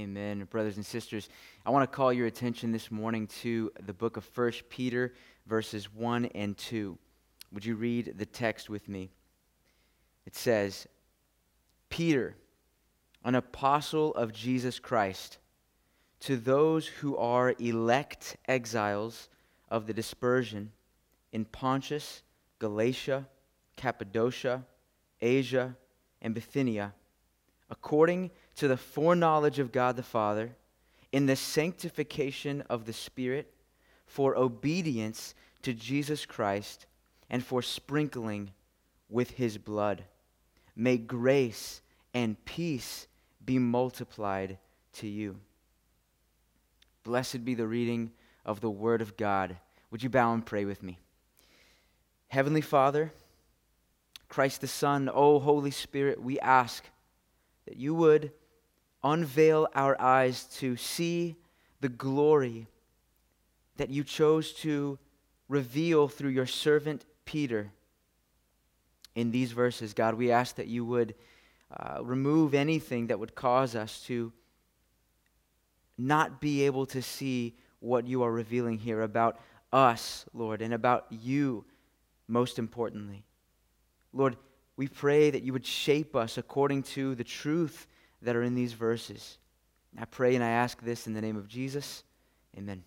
Amen. Brothers and sisters, I want to call your attention this morning to the book of 1 Peter, verses 1 and 2. Would you read the text with me? It says, Peter, an apostle of Jesus Christ, to those who are elect exiles of the dispersion in Pontus, Galatia, Cappadocia, Asia, and Bithynia, according to the foreknowledge of God the Father, in the sanctification of the Spirit, for obedience to Jesus Christ, and for sprinkling with his blood. May grace and peace be multiplied to you. Blessed be the reading of the Word of God. Would you bow and pray with me? Heavenly Father, Christ the Son, O Holy Spirit, we ask that you would unveil our eyes to see the glory that you chose to reveal through your servant Peter in these verses. God, we ask that you would remove anything that would cause us to not be able to see what you are revealing here about us, Lord, and about you, most importantly. Lord, we pray that you would shape us according to the truth that are in these verses. I pray and I ask this in the name of Jesus. Amen.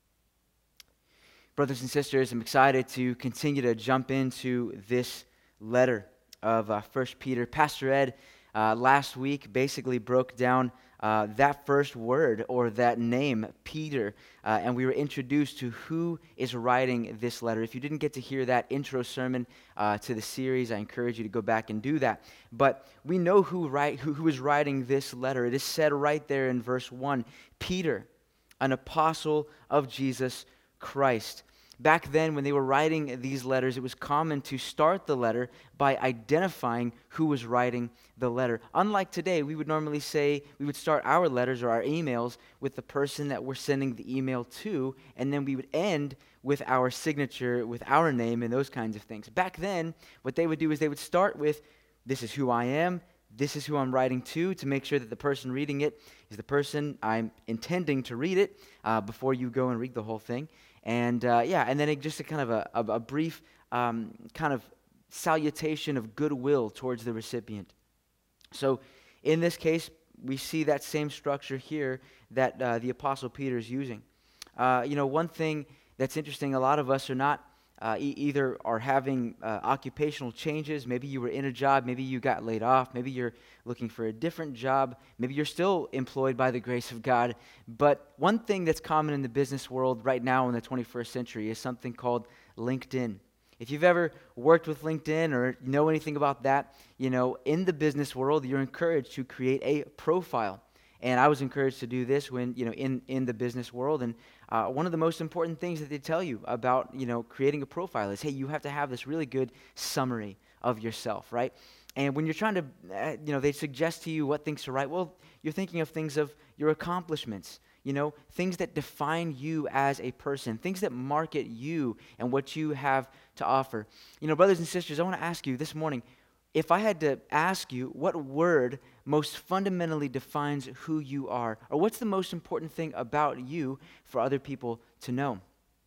Brothers and sisters, I'm excited to continue to jump into this letter of 1 Peter. Pastor Ed last week basically broke down that first word or that name, Peter, and we were introduced to who is writing this letter. If you didn't get to hear that intro sermon to the series, I encourage you to go back and do that. But we know who is writing this letter. It is said right there in verse 1, Peter, an apostle of Jesus Christ. Back then, when they were writing these letters, it was common to start the letter by identifying who was writing the letter. Unlike today, we would normally say, we would start our letters or our emails with the person that we're sending the email to, and then we would end with our signature, with our name, and those kinds of things. Back then, what they would do is they would start with, this is who I am, this is who I'm writing to make sure that the person reading it is the person I'm intending to read it before you go and read the whole thing. And and then just a kind of a brief kind of salutation of goodwill towards the recipient. So in this case, we see that same structure here that the Apostle Peter is using. One thing that's interesting, a lot of us are not either are having occupational changes. Maybe you were in a job, maybe you got laid off, maybe you're looking for a different job, maybe you're still employed by the grace of God. But one thing that's common in the business world right now in the 21st century is something called LinkedIn. If you've ever worked with LinkedIn or know anything about that, in the business world, you're encouraged to create a profile. And I was encouraged to do this when, in the business world. And one of the most important things that they tell you about, creating a profile is, hey, you have to have this really good summary of yourself, right? And when you're trying to, they suggest to you what things to write. Well, you're thinking of things of your accomplishments, things that define you as a person, things that market you and what you have to offer. Brothers and sisters, I want to ask you this morning, if I had to ask you what word most fundamentally defines who you are, or what's the most important thing about you for other people to know?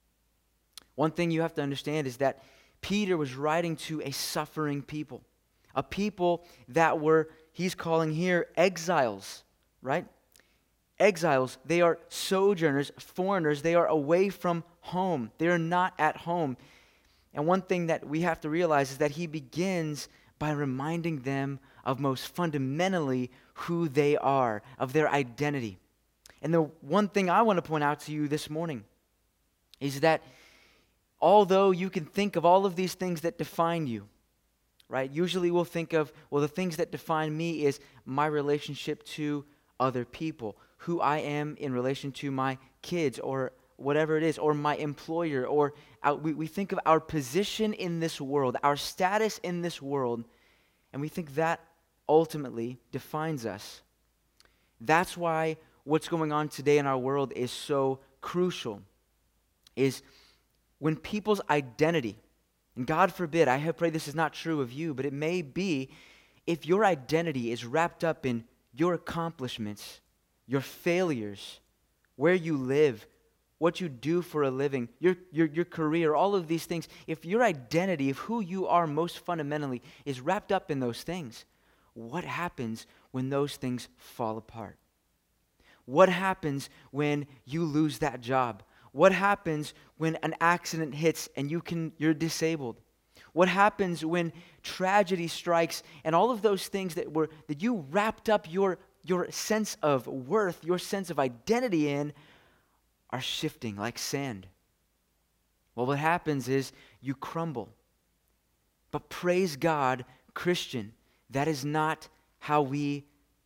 One thing you have to understand is that Peter was writing to a suffering people, a people that were, he's calling here, exiles, right? Exiles, they are sojourners, foreigners, they are away from home. They are not at home. And one thing that we have to realize is that he begins by reminding them of most fundamentally who they are, of their identity. And the one thing I want to point out to you this morning is that although you can think of all of these things that define you, right? Usually we'll think of, well, the things that define me is my relationship to other people, who I am in relation to my kids or whatever it is, or my employer, or we think of our position in this world, our status in this world, and we think that ultimately defines us. That's why what's going on today in our world is so crucial, is when people's identity, and God forbid, I pray this is not true of you, but it may be, if your identity is wrapped up in your accomplishments, your failures, where you live, what you do for a living, your career, all of these things, if your identity of who you are most fundamentally is wrapped up in those things, what happens when those things fall apart? What happens when you lose that job? What happens when an accident hits and you're disabled? What happens when tragedy strikes and all of those things that you wrapped up your sense of worth, your sense of identity in, are shifting like sand? Well, what happens is you crumble. But praise God, Christian, that is not how we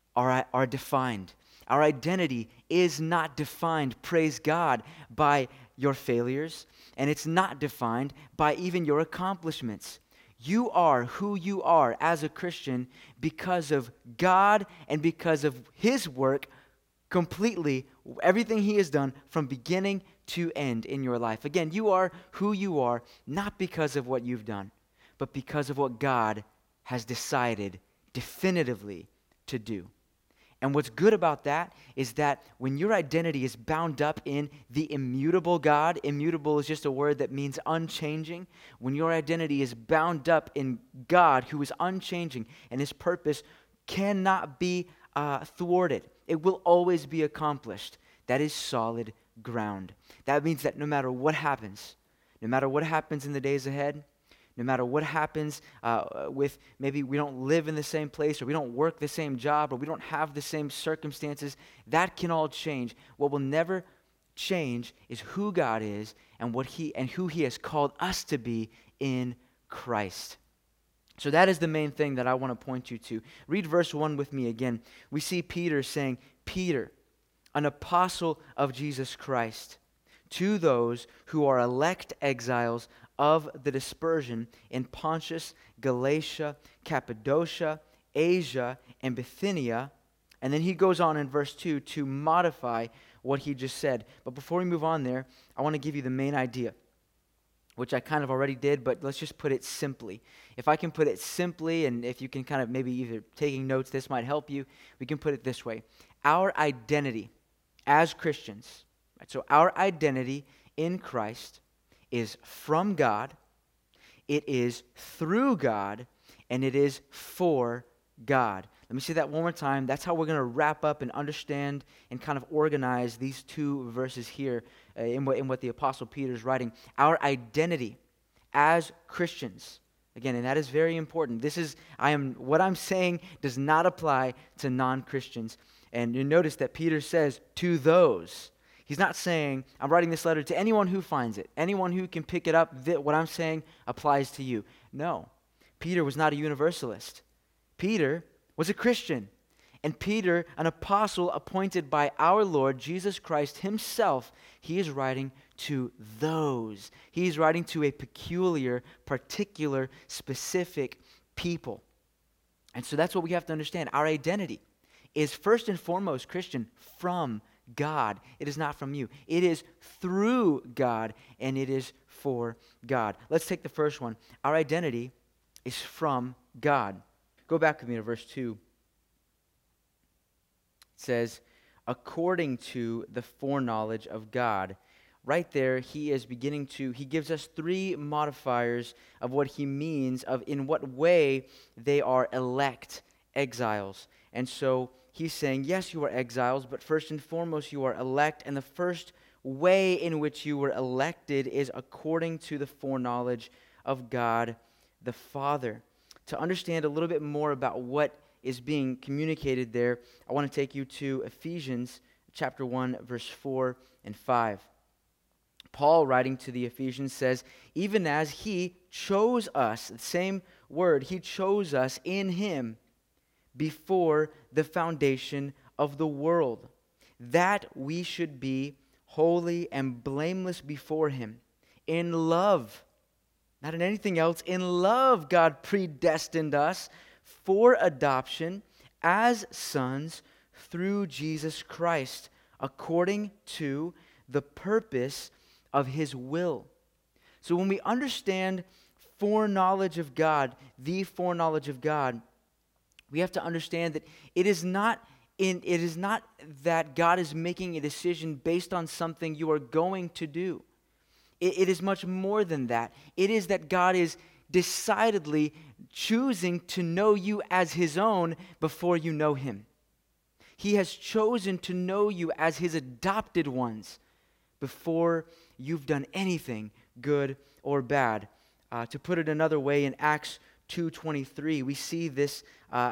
are defined. Our identity is not defined, praise God, by your failures, and it's not defined by even your accomplishments. You are who you are as a Christian because of God and because of His work completely, everything He has done from beginning to end in your life. Again, you are who you are not because of what you've done, but because of what God has decided definitively to do. And what's good about that is that when your identity is bound up in the immutable God, immutable is just a word that means unchanging. When your identity is bound up in God, who is unchanging, and His purpose cannot be thwarted, it will always be accomplished. That is solid ground. That means that no matter what happens in the days ahead, no matter what happens with maybe we don't live in the same place or we don't work the same job or we don't have the same circumstances, that can all change. What will never change is who God is and who He has called us to be in Christ. So that is the main thing that I want to point you to. Read verse 1 with me again. We see Peter saying, Peter, an apostle of Jesus Christ, to those who are elect exiles of the dispersion in Pontus, Galatia, Cappadocia, Asia, and Bithynia. And then he goes on in verse 2 to modify what he just said. But before we move on there, I want to give you the main idea, which I kind of already did, but let's just put it simply. If I can put it simply, and if you can kind of maybe either taking notes, this might help you, we can put it this way. Our identity as Christians, right, so our identity in Christ is from God, it is through God, and it is for God. Let me say that one more time. That's how we're going to wrap up and understand and kind of organize these two verses here in what the Apostle Peter is writing. Our identity as Christians, again, and that is very important. What I'm saying does not apply to non-Christians. And you notice that Peter says, to those. He's not saying, I'm writing this letter to anyone who finds it, anyone who can pick it up, what I'm saying applies to you. No, Peter was not a universalist. Peter was a Christian. And Peter, an apostle appointed by our Lord Jesus Christ Himself, he is writing to those. He is writing to a peculiar, particular, specific people. And so that's what we have to understand. Our identity is first and foremost, Christian, from God. It is not from you. It is through God, and it is for God. Let's take the first one. Our identity is from God. Go back with me to verse 2. It says, according to the foreknowledge of God. Right there, he gives us three modifiers of what he means, of in what way they are elect exiles. And so he's saying, yes, you are exiles, but first and foremost, you are elect. And the first way in which you were elected is according to the foreknowledge of God the Father. To understand a little bit more about what is being communicated there, I want to take you to Ephesians chapter 1, verse 4 and 5. Paul, writing to the Ephesians, says, even as He chose us, the same word, He chose us in Him before the foundation of the world, that we should be holy and blameless before Him. In love, not in anything else, in love God predestined us for adoption as sons through Jesus Christ, according to the purpose of His will. So when we understand foreknowledge of God, the foreknowledge of God, we have to understand that it is not it is not that God is making a decision based on something you are going to do. It is much more than that. It is that God is decidedly choosing to know you as his own before you know him. He has chosen to know you as his adopted ones before you've done anything good or bad. To put it another way, in Acts 2:23, we see this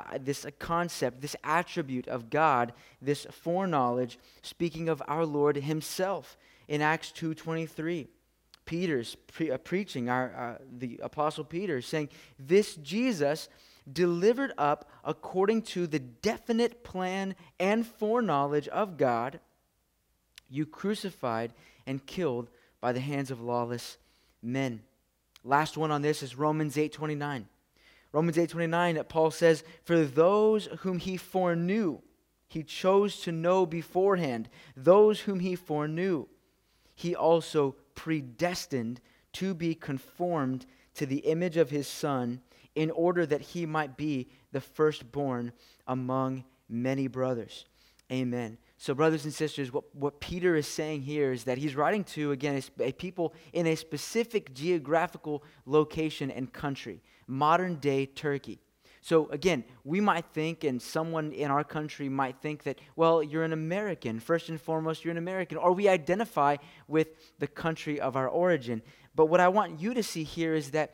concept, this attribute of God, this foreknowledge, speaking of our Lord himself. In Acts 2:23, Peter's preaching, the Apostle Peter, saying, "This Jesus delivered up according to the definite plan and foreknowledge of God, you crucified and killed by the hands of lawless men." Last one on this is Romans 8:29. Romans 8:29, Paul says, "For those whom he foreknew, he chose to know beforehand. Those whom he foreknew, he also predestined to be conformed to the image of his Son, in order that he might be the firstborn among many brothers." Amen. So brothers and sisters, what Peter is saying here is that he's writing to, again, a people in a specific geographical location and country, modern-day Turkey. So again, we might think, and someone in our country might think that, well, you're an American. First and foremost, you're an American, or we identify with the country of our origin. But what I want you to see here is that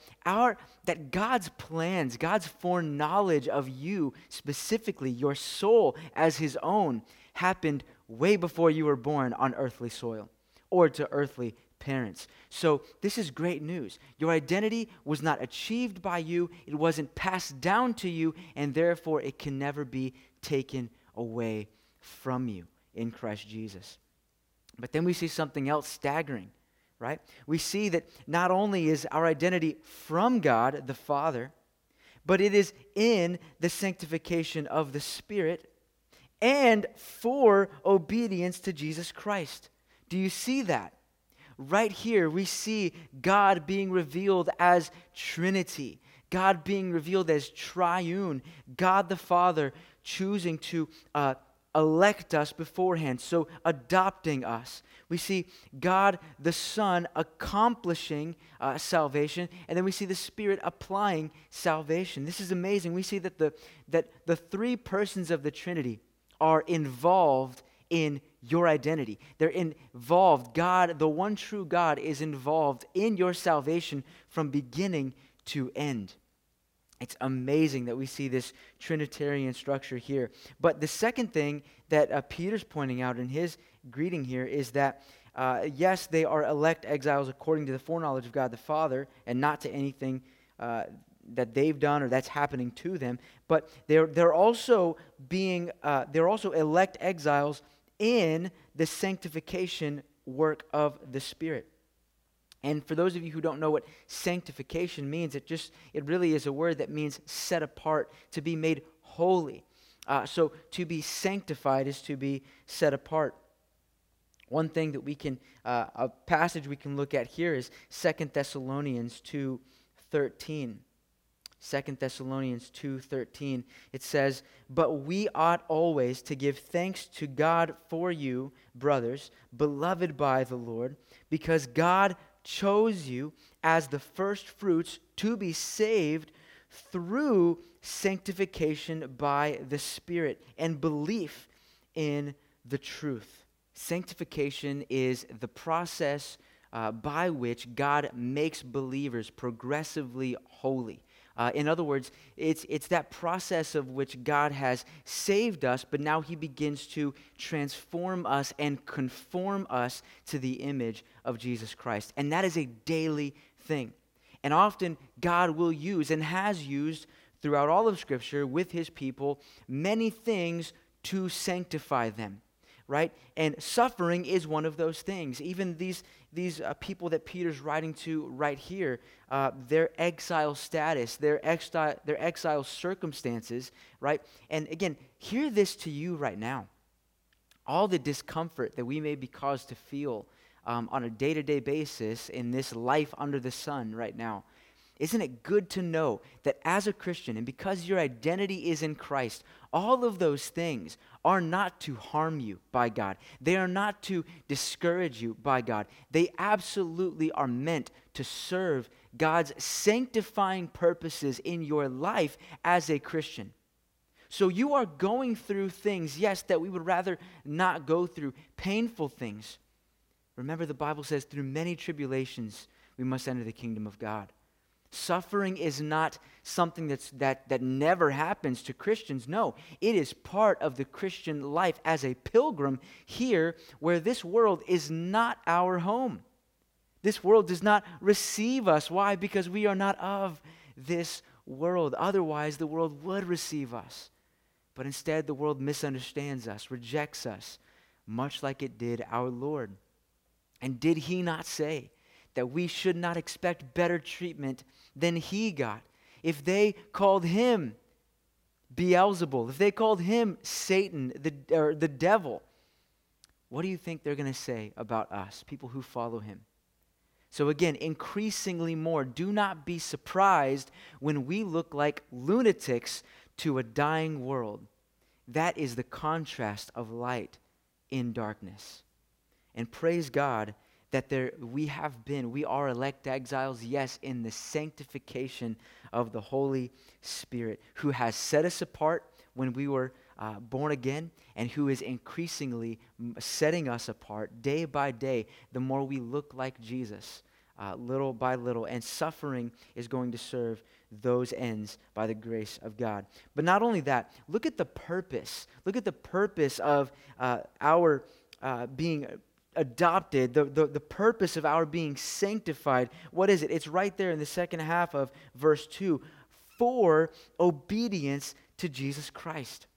God's plans, God's foreknowledge of you, specifically your soul as his own, happened way before you were born on earthly soil or to earthly parents. So this is great news. Your identity was not achieved by you, it wasn't passed down to you, and therefore it can never be taken away from you in Christ Jesus. But then we see something else staggering, right? We see that not only is our identity from God the Father, but it is in the sanctification of the Spirit and for obedience to Jesus Christ. Do you see that? Right here, we see God being revealed as Trinity, God being revealed as triune, God the Father choosing to elect us beforehand, so adopting us. We see God the Son accomplishing salvation, and then we see the Spirit applying salvation. This is amazing. We see that the three persons of the Trinity are involved in your identity. They're involved. God, the one true God, is involved in your salvation from beginning to end. It's amazing that we see this Trinitarian structure here. But the second thing that Peter's pointing out in his greeting here is that, yes, they are elect exiles according to the foreknowledge of God the Father, and not to anything that they've done or that's happening to them. But they're also elect exiles in the sanctification work of the Spirit. And for those of you who don't know what sanctification means, it really is a word that means set apart, to be made holy. So to be sanctified is to be set apart. One thing that a passage we can look at here is 2 Thessalonians 2:13. 2 Thessalonians 2:13, it says, "But we ought always to give thanks to God for you, brothers, beloved by the Lord, because God chose you as the first fruits to be saved through sanctification by the Spirit and belief in the truth." Sanctification is the process by which God makes believers progressively holy. In other words, it's that process of which God has saved us, but now he begins to transform us and conform us to the image of Jesus Christ. And that is a daily thing. And often God will use and has used throughout all of Scripture with his people many things to sanctify them. Right? And suffering is one of those things. Even these people that Peter's writing to right here, their exile status, their exile circumstances, right? And again, hear this to you right now. All the discomfort that we may be caused to feel on a day-to-day basis in this life under the sun right now, Isn't it good to know that as a Christian, and because your identity is in Christ, all of those things are not to harm you by God. They are not to discourage you by God. They absolutely are meant to serve God's sanctifying purposes in your life as a Christian. So you are going through things, yes, that we would rather not go through, painful things. Remember, the Bible says, through many tribulations, we must enter the kingdom of God. Suffering is not something that never happens to Christians. No, it is part of the Christian life as a pilgrim here, where this world is not our home. This world does not receive us. Why? Because we are not of this world. Otherwise, the world would receive us. But instead, the world misunderstands us, rejects us, much like it did our Lord. And did he not say that we should not expect better treatment than he got? If they called him Beelzebul, if they called him Satan, the devil, what do you think they're going to say about us, people who follow him? So again, increasingly more, do not be surprised when we look like lunatics to a dying world. That is the contrast of light in darkness. And praise God that we are elect exiles, yes, in the sanctification of the Holy Spirit, who has set us apart when we were born again, and who is increasingly setting us apart day by day, the more we look like Jesus, little by little. And suffering is going to serve those ends by the grace of God. But not only that, look at the purpose. Look at the purpose of our being adopted, the purpose of our being sanctified. What is it? It's right there in the second half of verse 2. For obedience to Jesus Christ.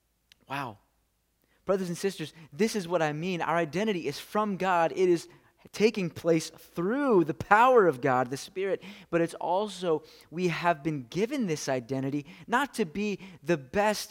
Wow. Brothers and sisters, this is what I mean. Our identity is from God. It is taking place through the power of God, the Spirit, but it's also, we have been given this identity not to be the best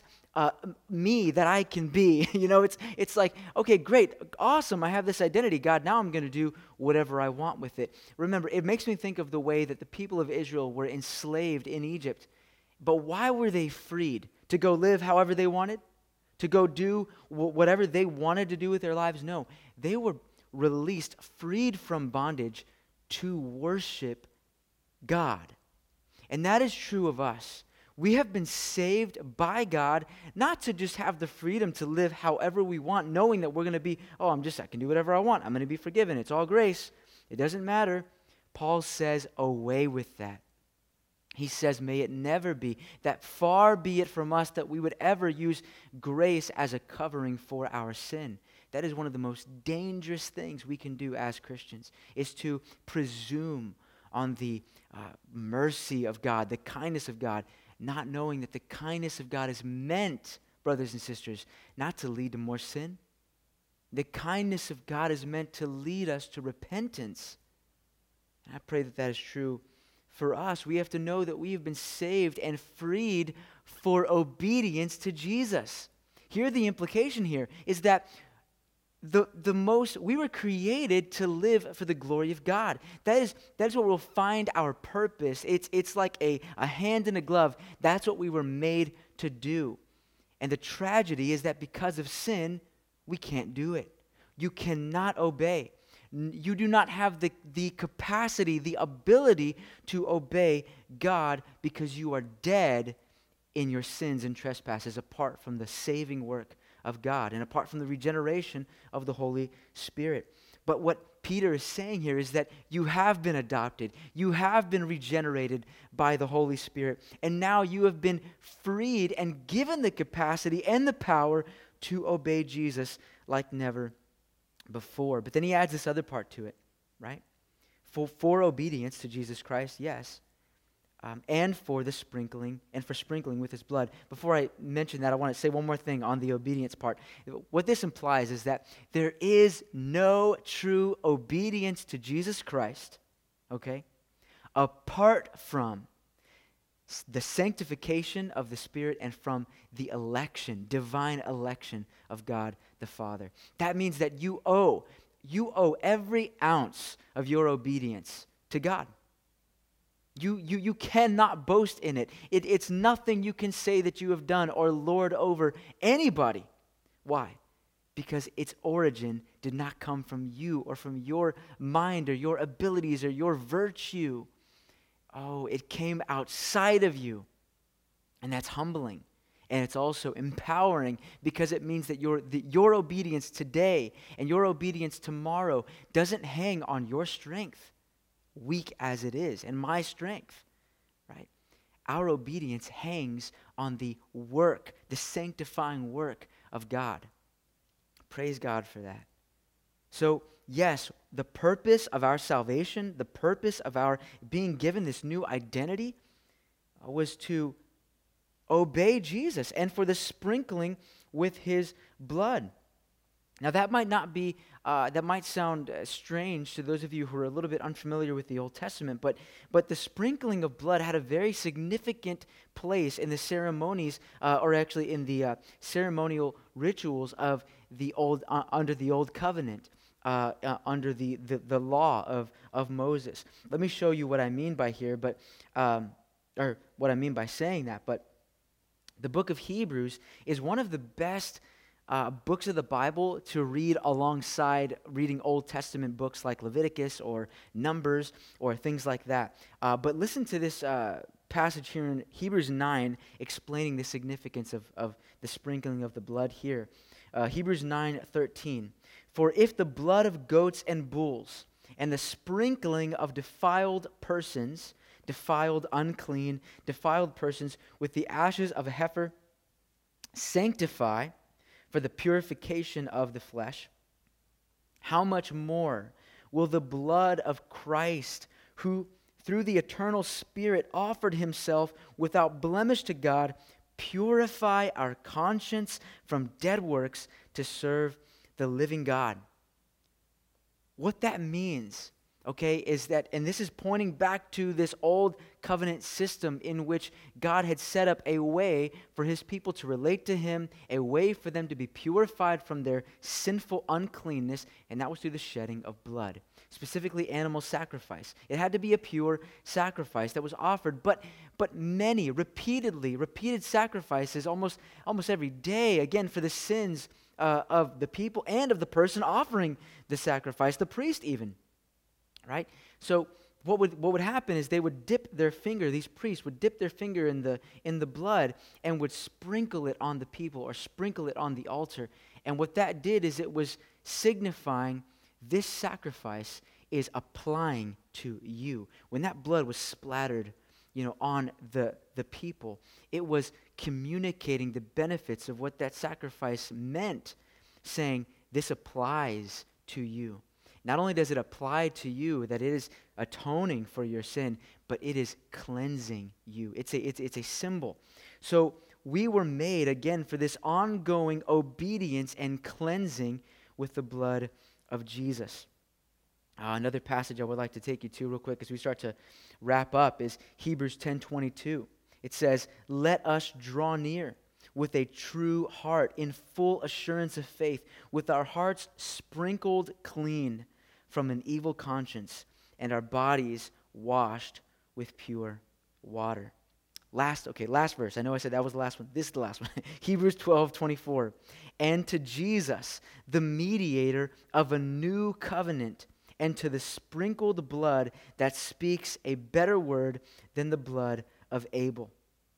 me that I can be. It's like, okay, great, awesome, I have this identity, God, now I'm going to do whatever I want with it. Remember, it makes me think of the way that the people of Israel were enslaved in Egypt. But why were they freed? To go live however they wanted? To go do whatever they wanted to do with their lives? No, they were released, freed from bondage to worship God. And that is true of us. We have been saved by God, not to just have the freedom to live however we want, knowing that we're going to be, I can do whatever I want. I'm going to be forgiven. It's all grace. It doesn't matter. Paul says, away with that. He says, may it never be, that far be it from us that we would ever use grace as a covering for our sin. That is one of the most dangerous things we can do as Christians, is to presume on the mercy of God, the kindness of God, not knowing that the kindness of God is meant, brothers and sisters, not to lead to more sin. The kindness of God is meant to lead us to repentance. And I pray that that is true for us. We have to know that we have been saved and freed for obedience to Jesus. Here, the implication here is that we were created to live for the glory of God. That is where we'll find our purpose. It's like a hand in a glove. That's what we were made to do. And the tragedy is that because of sin, we can't do it. You cannot obey. You do not have the capacity, the ability to obey God, because you are dead in your sins and trespasses apart from the saving work of God and apart from the regeneration of the Holy Spirit. But what Peter is saying here is that you have been adopted, you have been regenerated by the Holy Spirit, and now you have been freed and given the capacity and the power to obey Jesus like never before. But then he adds this other part to it, right? For obedience to Jesus Christ, yes, and for sprinkling with his blood. Before I mention that, I want to say one more thing on the obedience part. What this implies is that there is no true obedience to Jesus Christ, okay, apart from the sanctification of the Spirit and from the election, divine election of God the Father. That means that you owe every ounce of your obedience to God. You cannot boast in it. It's nothing you can say that you have done or lord over anybody. Why? Because its origin did not come from you or from your mind or your abilities or your virtue. Oh, it came outside of you. And that's humbling. And it's also empowering because it means that your obedience today and your obedience tomorrow doesn't hang on your strength, weak as it is, and my strength, right? Our obedience hangs on the work, the sanctifying work of God. Praise God for that. So, yes, the purpose of our salvation, the purpose of our being given this new identity was to obey Jesus and for the sprinkling with his blood. Now that might not be, that might sound strange to those of you who are a little bit unfamiliar with the Old Testament, but the sprinkling of blood had a very significant place in the ceremonies, or actually in the ceremonial rituals of the old, under the Old Covenant, under the law of Moses. Let me show you what I mean by here, but or what I mean by saying that, but the book of Hebrews is one of the best books of the Bible to read alongside reading Old Testament books like Leviticus or Numbers or things like that. But listen to this passage here in Hebrews 9 explaining the significance of the sprinkling of the blood here. Hebrews 9:13. For if the blood of goats and bulls and the sprinkling of defiled persons, unclean, defiled persons with the ashes of a heifer sanctify for the purification of the flesh, how much more will the blood of Christ, who through the eternal Spirit offered himself without blemish to God, purify our conscience from dead works to serve the living God? What that means, okay, is that, and this is pointing back to this old covenant system in which God had set up a way for his people to relate to him, a way for them to be purified from their sinful uncleanness, and that was through the shedding of blood, specifically animal sacrifice. It had to be a pure sacrifice that was offered, but many, repeated sacrifices almost every day, again, for the sins of the people and of the person offering the sacrifice, the priest even. Right? So what would happen is they would dip their finger, these priests would dip their finger in the blood and would sprinkle it on the people or sprinkle it on the altar. And what that did is it was signifying this sacrifice is applying to you. When that blood was splattered, on the people, it was communicating the benefits of what that sacrifice meant, saying this applies to you. Not only does it apply to you, that it is atoning for your sin, but it is cleansing you. It's a symbol. So we were made, again, for this ongoing obedience and cleansing with the blood of Jesus. Another passage I would like to take you to real quick as we start to wrap up is Hebrews 10:22. It says, "Let us draw near with a true heart in full assurance of faith, with our hearts sprinkled clean from an evil conscience and our bodies washed with pure water." Last verse. I know I said that was the last one. This is the last one. Hebrews 12:24. "And to Jesus, the mediator of a new covenant, and to the sprinkled blood that speaks a better word than the blood of Abel."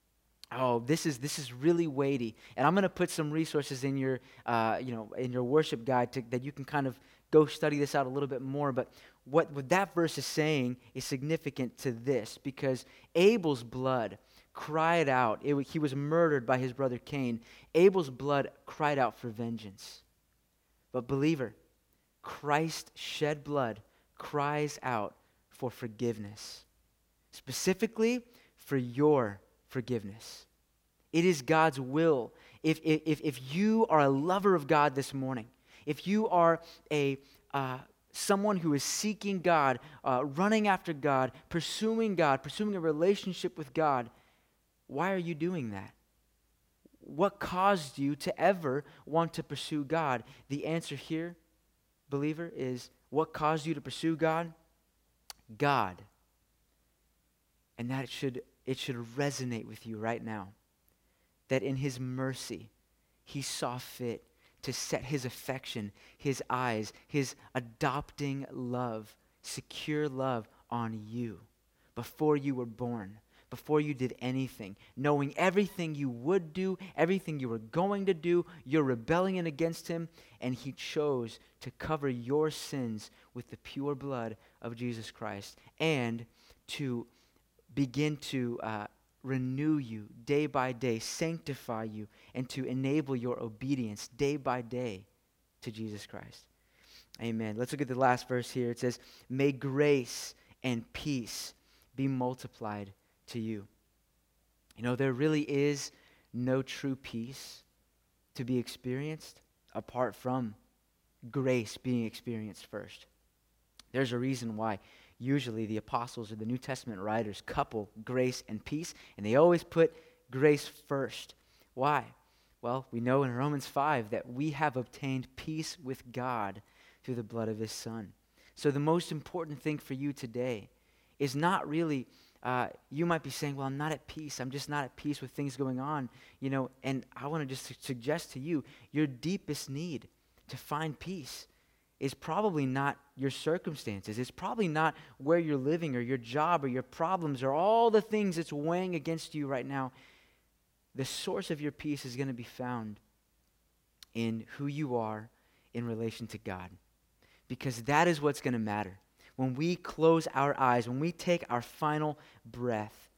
Oh, this is really weighty, and I'm going to put some resources in your in your worship guide that you can kind of go study this out a little bit more. But what that verse is saying is significant to this, because Abel's blood cried out. He was murdered by his brother Cain. Abel's blood cried out for vengeance, but believer, Christ's shed blood cries out for forgiveness, specifically for your forgiveness. It is God's will. If you are a lover of God this morning, if you are someone who is seeking God, running after God, pursuing a relationship with God, why are you doing that? What caused you to ever want to pursue God? The answer here, believer, is what caused you to pursue God? God. and that it should resonate with you right now. That in his mercy, he saw fit to set his affection, his eyes, his adopting love, secure love on you before you were born, before you did anything, knowing everything you would do, everything you were going to do, your rebellion against him, and he chose to cover your sins with the pure blood of Jesus Christ and to begin to renew you day by day, sanctify you, and to enable your obedience day by day to Jesus Christ. Amen. Let's look at the last verse here. It says, may grace and peace be multiplied to you. You know, there really is no true peace to be experienced apart from grace being experienced first. There's a reason why usually the apostles or the New Testament writers couple grace and peace, and they always put grace first. Why? Well, we know in Romans 5 that we have obtained peace with God through the blood of his Son. So the most important thing for you today is not really, you might be saying, well, I'm not at peace. I'm just not at peace with things going on, you know, and I want to just suggest to you, your deepest need to find peace is probably not your circumstances. It's probably not where you're living or your job or your problems or all the things that's weighing against you right now. The source of your peace is going to be found in who you are in relation to God, because that is what's going to matter. When we close our eyes, when we take our final breath,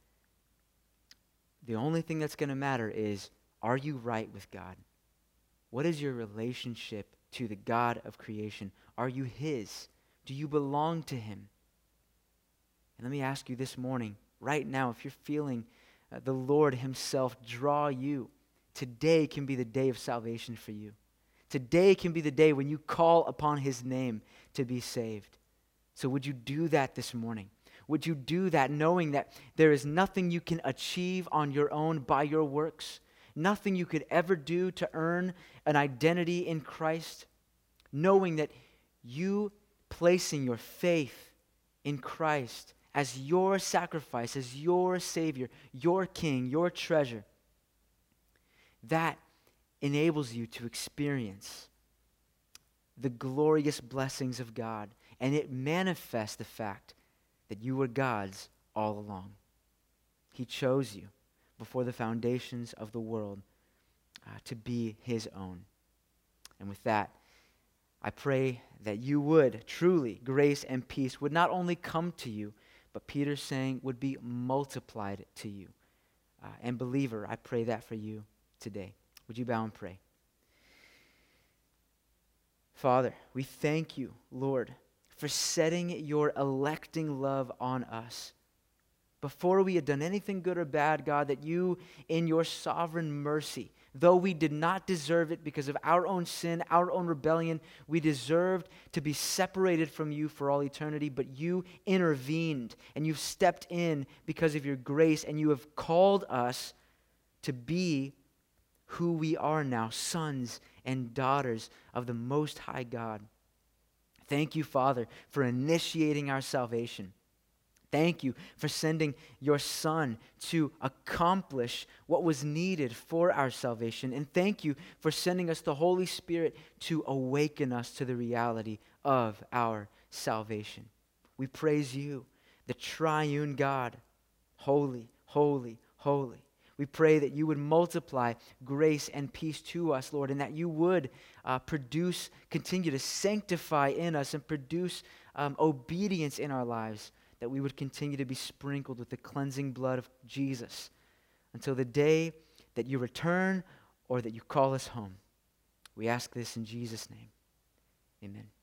the only thing that's going to matter is, are you right with God? What is your relationship to the God of creation? Are you his? Do you belong to him? And let me ask you this morning, right now, if you're feeling the Lord himself draw you, today can be the day of salvation for you. Today can be the day when you call upon his name to be saved. So would you do that this morning? Would you do that knowing that there is nothing you can achieve on your own by your works? Nothing you could ever do to earn an identity in Christ? Knowing that you placing your faith in Christ as your sacrifice, as your Savior, your King, your treasure, that enables you to experience the glorious blessings of God, and it manifests the fact that you were God's all along. He chose you before the foundations of the world to be his own. And with that, I pray that you would truly, grace and peace would not only come to you, but Peter's saying would be multiplied to you. And believer, I pray that for you today. Would you bow and pray? Father, we thank you, Lord, for setting your electing love on us. Before we had done anything good or bad, God, that you, in your sovereign mercy, though we did not deserve it because of our own sin, our own rebellion, we deserved to be separated from you for all eternity, but you intervened and you've stepped in because of your grace, and you have called us to be who we are now, sons and daughters of the Most High God. Thank you, Father, for initiating our salvation. Thank you for sending your Son to accomplish what was needed for our salvation. And thank you for sending us the Holy Spirit to awaken us to the reality of our salvation. We praise you, the triune God. Holy, holy, holy. We pray that you would multiply grace and peace to us, Lord, and that you would continue to sanctify in us and produce obedience in our lives, that we would continue to be sprinkled with the cleansing blood of Jesus until the day that you return or that you call us home. We ask this in Jesus' name. Amen.